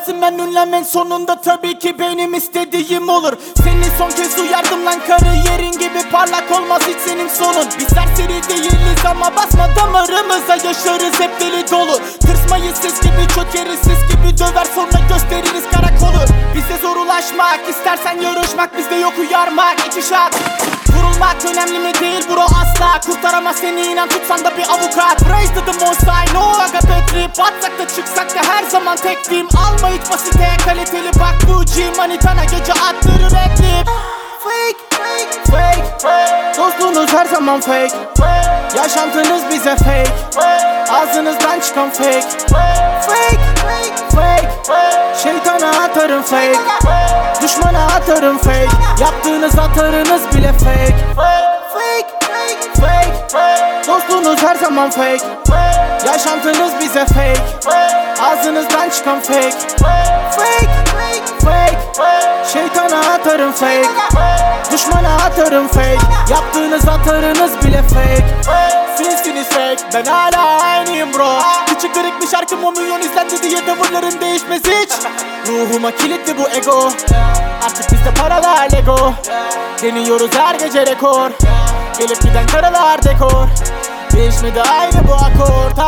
Parlarsın ben ünlenmen sonunda tabii ki benim istediğim olur. Seni son kez uyardım lan, kariyerin gibi parlak olmaz hiç senin sonun. Biz serseri değiliz ama basma damarımıza, yaşarız hep deli dolu. Tırsmayız siz gibi, çökeriz siz gibi, döver sonra gösteririz karakolu. Bize zor ulaşmak, istersen yarışmak, bizde yok uyarmak. İki şart, vurulmak önemli mi değil bro asla. Kurtaramaz seni inan, tutsan da bir avukat. Praise to the most high, no aga trip. Batsak da çıksak da her zaman tek team. Alma hiç basite, kaliteli bak bu G. Manitana gece attırır eklip. Fake, fake, fake, fake. Dostluğunuz her zaman fake. Yaşantınız bize fake. Ağzınızdan çıkan fake. Fake, fake, fake. Şeytana atarım fake. Düşmana atarım fake. Yaptığınız atarınız bile fake. Fake, fake, fake. Dostluğunuz her zaman fake. Yaşantınız bize fake. Ağzınızdan çıkan fake. Fake, fake, şeytana atarım fake. Düşmana atarım fake. Yaptığınız atarınız bile fake. Sizsiniz fake, ben hala aynıyım bro. Küçük kırık bir şarkım 10 milyon izlendi diye tavırların değişmez hiç. Ruhuma kilitli bu ego. Artık bizde paralar Lego. Deniyoruz her gece rekor. Gelip giden karalar dekor. Değişmedi aynı bu akort.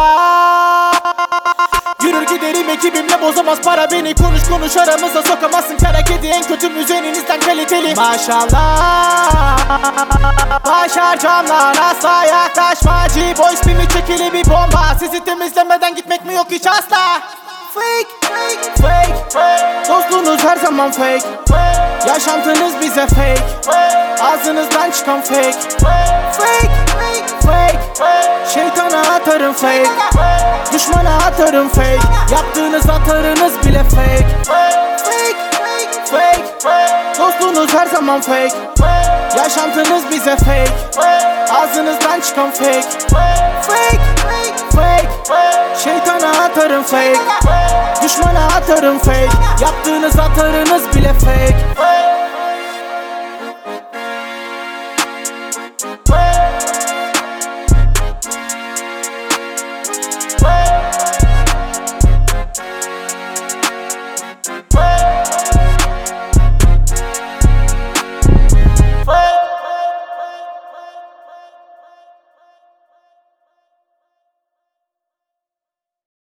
Yürür giderim ekibimle, bozamaz para beni. Konuş konuş aramıza sokamazsın kara kedi. En kötü müzeninizden kaliteli. Maşallah başaracağım lan, asla yaklaşma. G-boy spimi çekili bir bomba. Sizi temizlemeden gitmek mi yok hiç asla. Fake, fake, fake, fake. Dostluğunuz her zaman fake. Yaşantınız bize fake. Ağzınızdan çıkan fake. Fake, fake, fake. Şeytana atarım fake. Düşmana atarım fake. Yaptığınız atarınız bile fake. Fake, fake, fake. Dostluğunuz her zaman fake. Yaşantınız bize fake. Ağzınızdan çıkan fake. Fake, fake, şeytana atarım fake. Düşmana atarım fake. Yaptığınız atarınız bile fake.